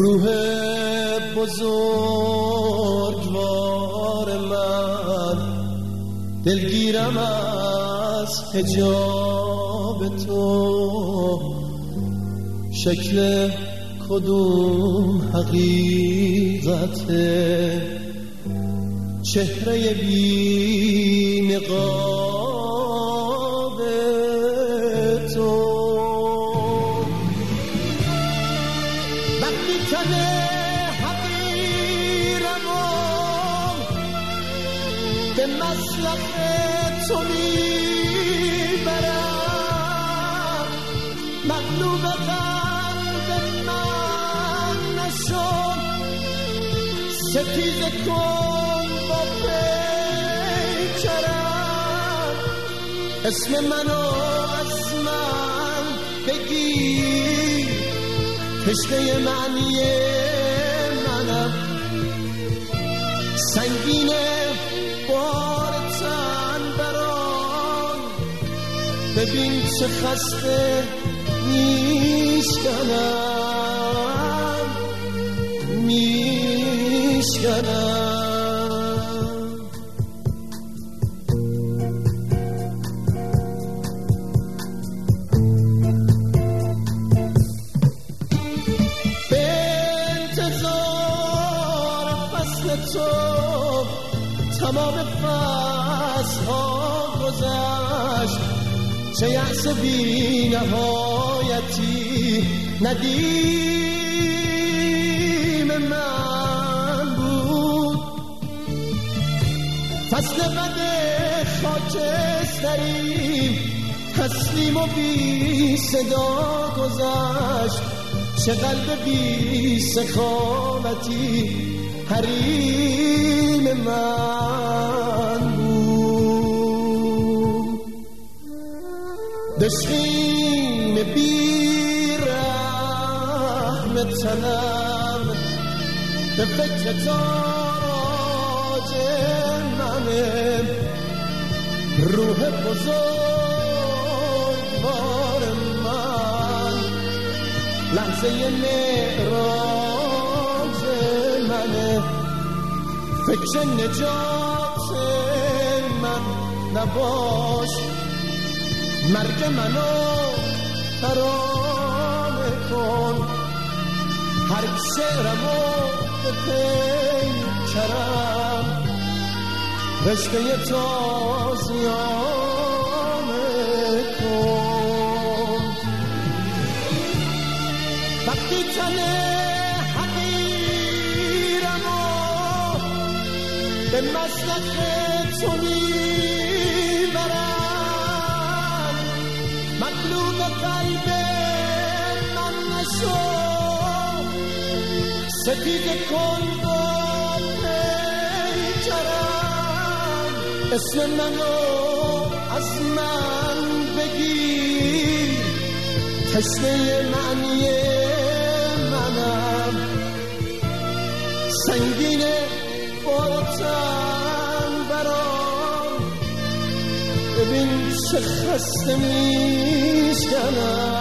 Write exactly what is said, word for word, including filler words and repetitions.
روح بزرگوار من، دلگیرم از حجاب تو، شکل کدوم حقیقته، چهره بی نقاب تو. وقتی تنه حقیرم و به مسلخ تو میبرم، مغلوب قلب من نشد، ستیز کن با پیکرم، اسم منو از من بگیر، تشنه معنی منم، سنگینه بار تن برام، ببین چه خسته میشکنم میشکنم. به انتظار فصل تو تمام فصل ها گذشت، چه یأس بی نهایتی ندیم من بود. فصل بد خاکستری تسلیم و بی صدا گذشت، چه قلب بی سخاوتی حریم من بود. دشقیم بی رحم تنم، به فکر تاراج منه، روح بزرگوار من، لحظه معراج منه، فکر نجات من نباش، مرگ منو ترانه کن، هر شعرمو به پیکرم، رشته تازیانه کن. وقتی تنه حقیرمو به مسلخ تو میبرم، مغلوب قلب من نشو، ستیز کن با پیکرم، اسم منو از من بگیر، تشنه معنی منم، سنگینه بارتن برام، ببین چه خسته میشکنم.